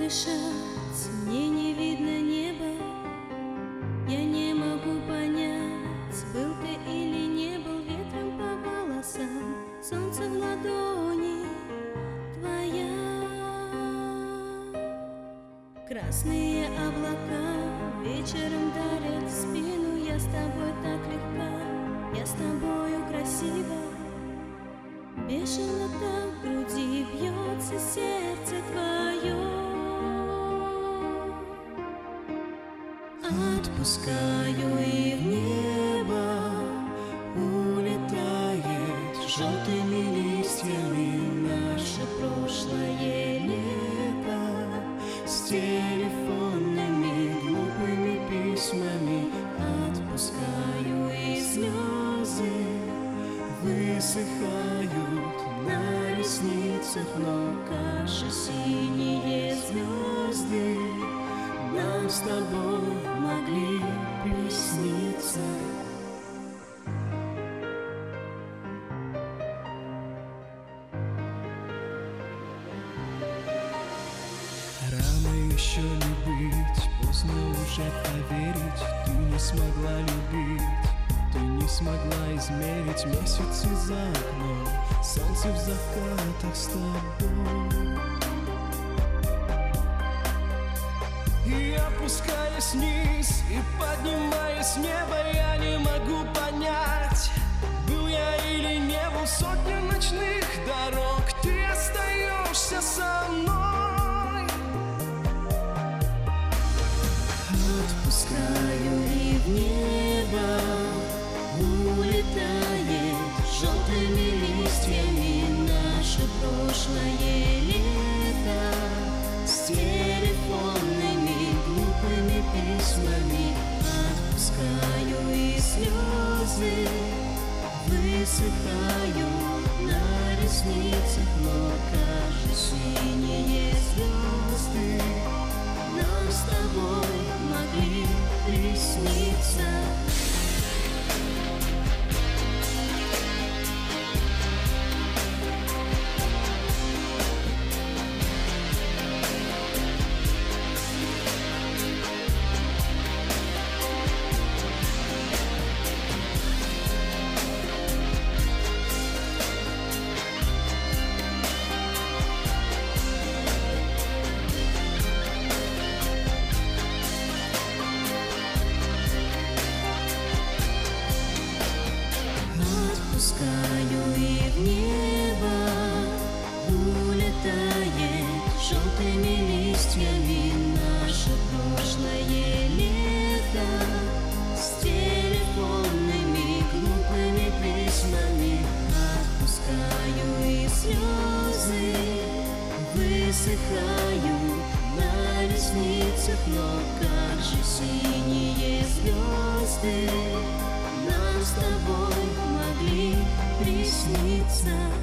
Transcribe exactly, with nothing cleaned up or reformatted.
дышать, мне не видно неба. Я не могу понять, был ты или не был. Ветром по волосам, солнце в ладони твоя. Красные облака вечером дарят спину. Я с тобой так легка, я с тобою красива. Бешено так в груди бьется сердце твое. Отпускаю, и в небо улетает желтыми листьями наше прошлое лето. С телефонными глупыми письмами отпускаю, и слезы высыхают на ресницах, но каши синие звезды нам с тобой могли присниться. Рано еще не быть, поздно уже поверить. Ты не смогла любить, ты не смогла измерить месяцы за окном, солнце в закатах с тобой. И опускаясь вниз и поднимаясь с неба, я не могу понять, был я или не был. Сотни ночных дорог, ты остаешься со мной. Отпускаю, и в небо улетает желтыми листьями наше прошлое лето. С телефонными глупыми письмами отпускаю, и слезы высыхают на ресницах, но кажется, синие звезды нам с тобой могли присниться. Отпускаю, и в небо улетает желтыми листьями наше прошлое лето. С телефонными глупыми письмами отпускаю, и слезы высыхают на ресницах, но как же синие звезды нам с тобой могли присниться.